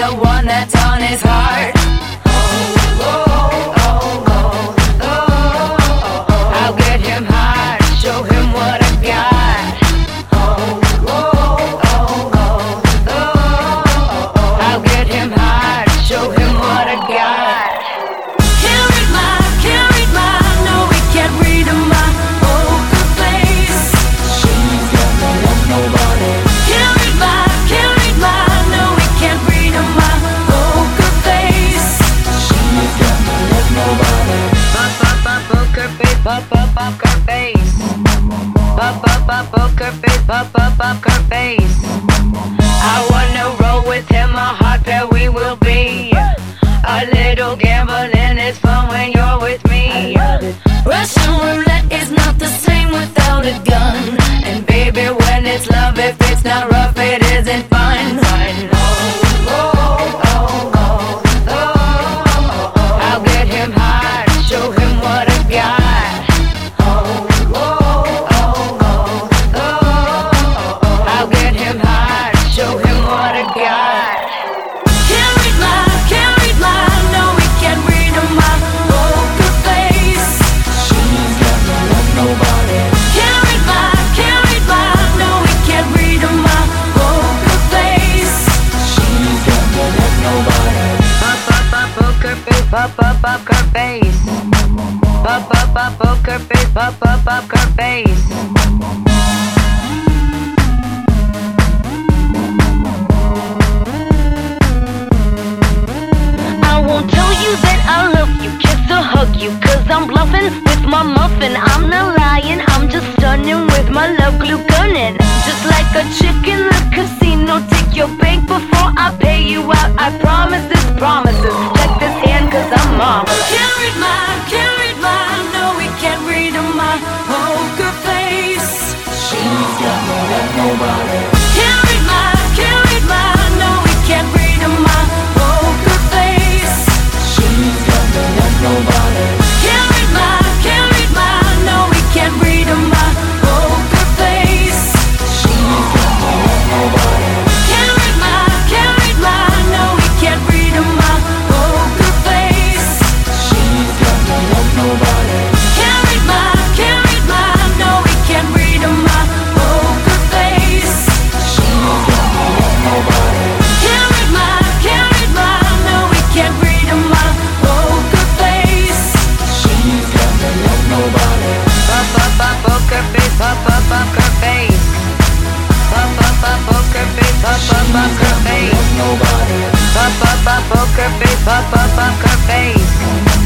the one that's on his heart. I'll get him high, show him what I got. I'll get him high, show him what I got. Can't read my, no, we can't read my poker face. She's got no love, nobody. Can't read my, no, we can't read my poker face. She's got no love, nobody. Poker face, poker face. Poker face, poker face. I wanna roll with him, a hot pair we will be. A little gambling is fun when you're with me. Russian roulette is not the same without a gun. And baby, when it's love, if it's not rough, it isn't fun. I'll get him high, show him what I got. I'll get him high, show him what I got. Can't read my, no, we can't read my poker face. She's got no love, nobody. Can't read my, no, we can't read my poker face. She's got no love, nobody. Poker face, poker face. Poker face, poker face. I won't tell you that I love you, kiss or hug you, cause I'm bluffing with my muffin. I'm not lying, I'm just stunning with my love glue gunning. Just like a chick in the casino, take your bank before I pay you out. I promise this promises. Check this hand cause I'm marvelous. Can't read my, no, we can't read my poker face. She's got no love, nobody. Can't read my, no, we can't read my poker face. She's got no love, nobody. Can't read my, no, we can't read my poker face. She's got no love, nobody. Can't read my, no, we can't read my poker face. She's got no love, nobody. Can't read my, no, we can't read my poker face. She's got no love, nobody. Can't read my, no, we can't read my poker face. She's got no love, nobody. Poker face, poker face. Poker face, poker face. Nobody. Poker face, poker face.